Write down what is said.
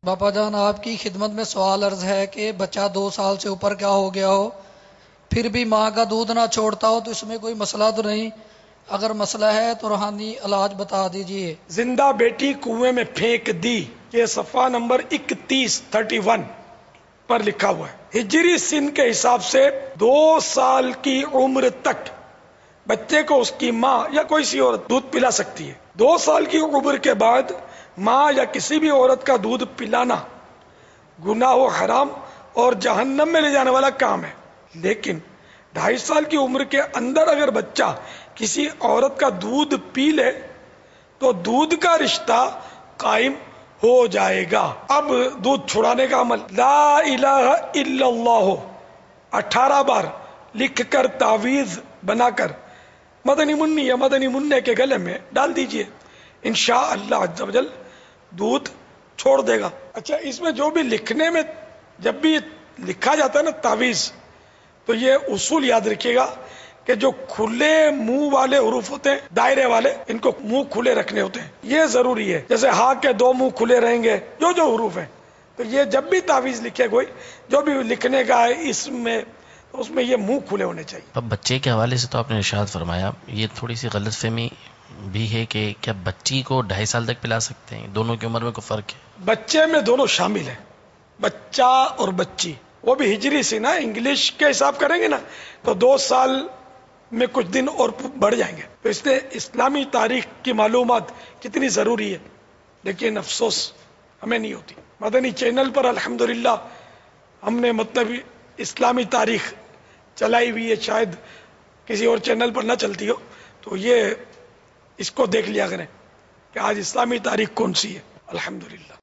باپا جان آپ کی خدمت میں سوال عرض ہے کہ بچہ 2 سال سے اوپر کا ہو گیا ہو پھر بھی ماں کا دودھ نہ چھوڑتا ہو تو اس میں کوئی مسئلہ تو نہیں؟ اگر مسئلہ ہے تو روحانی علاج بتا دیجئے۔ زندہ بیٹی کنویں میں پھینک دی، یہ صفحہ نمبر 31 پر لکھا ہوا ہے۔ ہجری سن کے حساب سے 2 سال کی عمر تک بچے کو اس کی ماں یا کوئی سی عورت دودھ پلا سکتی ہے۔ 2 سال کی عمر کے بعد ماں یا کسی بھی عورت کا دودھ پلانا گناہ و حرام اور جہنم میں لے جانے والا کام ہے۔ لیکن 2.5 سال کی عمر کے اندر اگر بچہ کسی عورت کا دودھ پی لے تو دودھ کا رشتہ قائم ہو جائے گا۔ اب دودھ چھڑانے کا عمل، لا الہ الا اللہ 18 بار لکھ کر تعویذ بنا کر مدنی منی یا مدنی منع کے گلے میں ڈال دیجئے، انشاءاللہ عز و جل دودھ چھوڑ دے گا۔ اچھا، اس میں جو بھی لکھنے میں جب بھی لکھا جاتا ہے نا تعویذ، تو یہ اصول یاد رکھیے گا کہ جو کھلے منہ والے حروف ہوتے ہیں، دائرے والے، ان کو منہ کھلے رکھنے ہوتے ہیں، یہ ضروری ہے۔ جیسے ہاں کے 2 منہ کھلے رہیں گے، جو حروف ہیں، تو یہ جب بھی تعویذ لکھے کوئی، جو بھی لکھنے کا ہے اس میں یہ منہ کھلے ہونے چاہیے۔ اب بچے کے حوالے سے تو آپ نے ارشاد فرمایا، یہ تھوڑی سی غلط فہمی بھی ہے کہ کیا بچی کو 2.5 سال تک پلا سکتے ہیں؟ دونوں کی عمر میں کوئی فرق ہے؟ بچے میں دونوں شامل ہیں، بچہ اور بچی، وہ بھی ہجری سے نا، انگلش کے حساب کریں گے نا تو 2 سال میں کچھ دن اور بڑھ جائیں گے۔ تو اس نے اسلامی تاریخ کی معلومات کتنی ضروری ہے، لیکن افسوس ہمیں نہیں ہوتی۔ مدنی چینل پر الحمدللہ ہم نے مطلب اسلامی تاریخ چلائی ہوئی ہے، شاید کسی اور چینل پر نہ چلتی ہو، تو یہ اس کو دیکھ لیا کریں کہ آج اسلامی تاریخ کون سی ہے۔ الحمدللہ۔